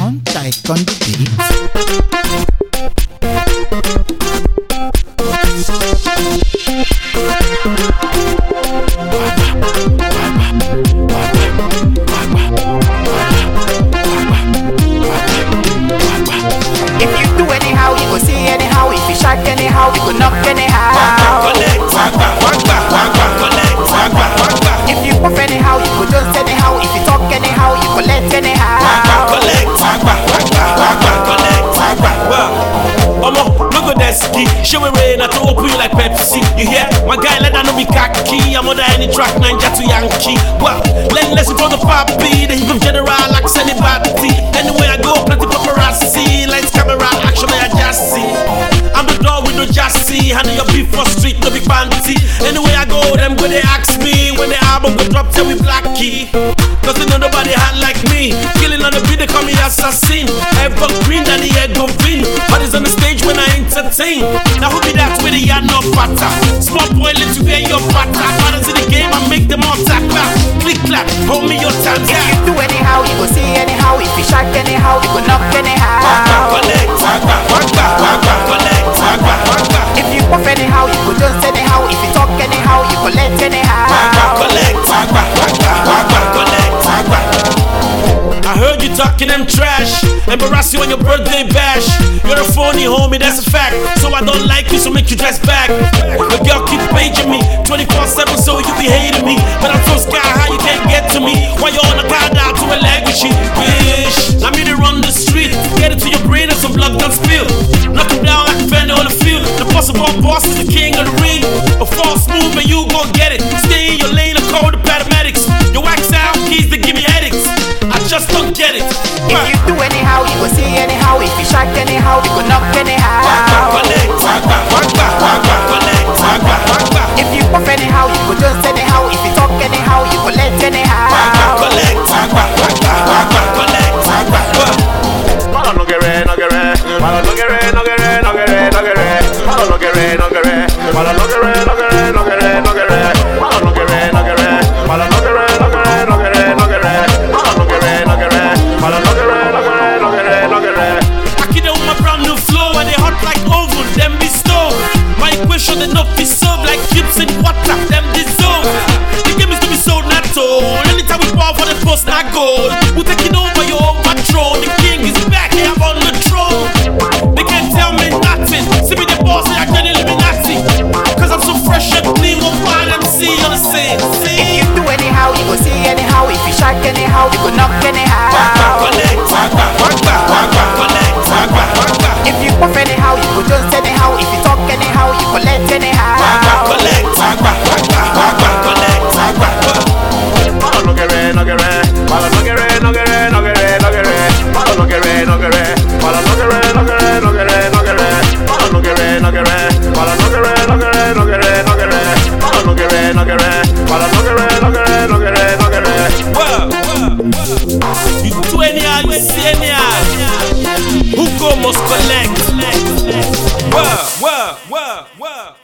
Sound tight on the beat. If you do anyhow, you go see anyhow. If you shake anyhow, you go knock anyhow. If you puff anyhow, you go just anyhow. If you talk anyhow, you collect anyhow. Look at that ski. Show me rain, I to open you like Pepsi. You hear? My guy, let that know me cocky. I'm on any track, Ninja to Yankee. Well, let's from the papi. The hip hop general, like anybody. Anywhere I go, plenty paparazzi. Lights, camera, action, I just see. I'm the dog with no jassy. Handle your beef for street, no big fancy. Anywhere I go, them go they ask me. When the album go drop, tell we Blackie. Cause they know nobody had like me. Killing on the beat, they call me assassin. Evergreen, and the head go green. But it's on the stage when I entertain. Now who be that with the yard no patter? Small boy, let you wear your patter. Fathers in the game, I make them all tap back. Click clap, hold me your time. If you do anyhow, you go see anyhow. If you shake anyhow, you go knock anyhow. If you puff anyhow, you go just anyhow. If you talk anyhow, you collect anyhow. I heard you talking them trash, embarrass you on your birthday bash. You're a phony homie, that's a fact. So I don't like you, so make you dress back. The girl keep paging me 24/7, so you be hating me. But I'm so sky high, you can't get to me. While you're on a car down to a language, bitch. I mean to run the street, get it to your brain and some blood don't spill. Knock him down like a fender on the field. The possible boss is the king of the ring. A false move and you gon' get it. Stay in your lane and call the paramedics. Your wax out keys to give me headaches. I just don't get it. If you do anyhow, you go see anyhow. If you shake anyhow, you go knock anyhow. If you puff anyhow, you go just anyhow. If you talk anyhow, you collect anyhow. They not be served like chips in water, them dissolve. The game is to be sold, not told. Anytime we ball for the post, not gold. We're taking over your overthrow. The king is back here on the throne. They can't tell me nothing. See me the boss, I can't eliminate. Cause I'm so fresh and clean, we'll find MC on the scene. If you do anyhow, you go see anyhow. If you shake anyhow, you go knock anyhow. If you puff anyhow, you go just anyhow. If you talk anyhow, you collect anyhow. You do anyhow, you see anyhow. Who go must collect? Whoa.